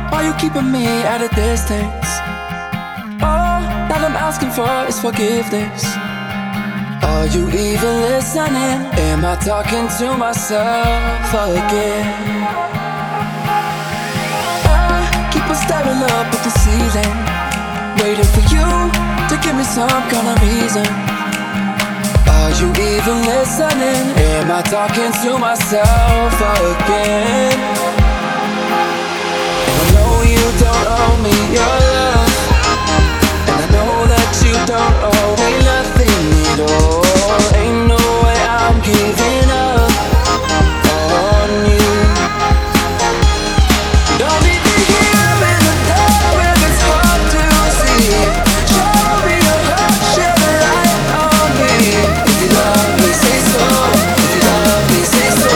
Are you keeping me at a distance? All that I'm asking for is forgiveness. Are you even listening? Am I talking to myself again? I keep on staring up at the ceiling, waiting for you to give me some kind of reason. Are you even listening? Am I talking to myself again? And I know you don't owe me your love, and I know that you don't owe me nothing at all. Ain't no way I'm giving up on you. Don't leave me here in the dark where it's hard to see. Show me your heart, shed a light on me. If you love me, say so. If you love me, say so.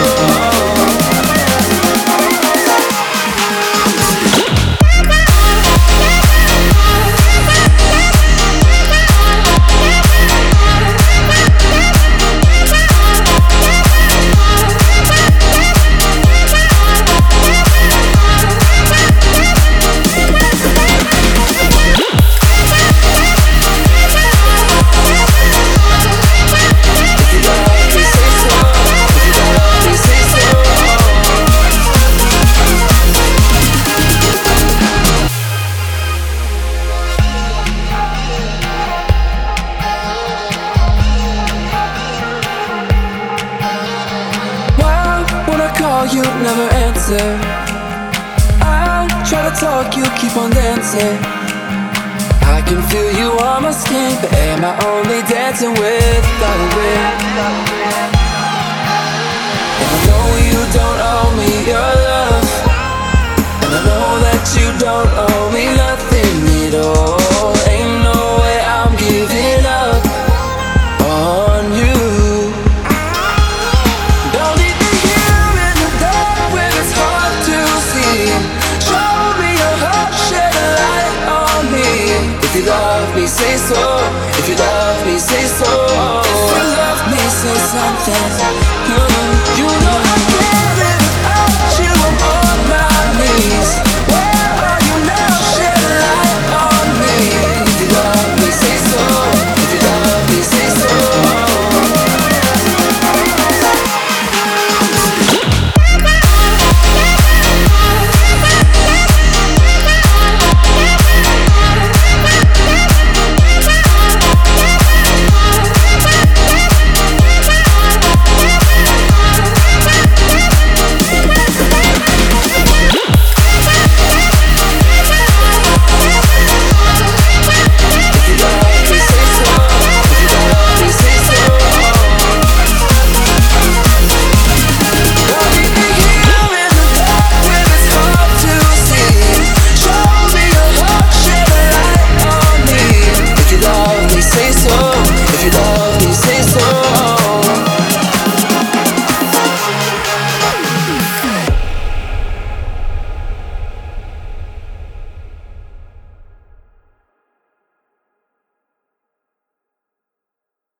You never answer. I try to talk, you keep on dancing. I can feel you on my skin, but am I only dancing with the wind? And I know you don't owe me your love, and I know that you don't owe me nothing at all. Ain't no way I'm giving up on you. If you love me, say so. If you love me, say so. If you love me, say something.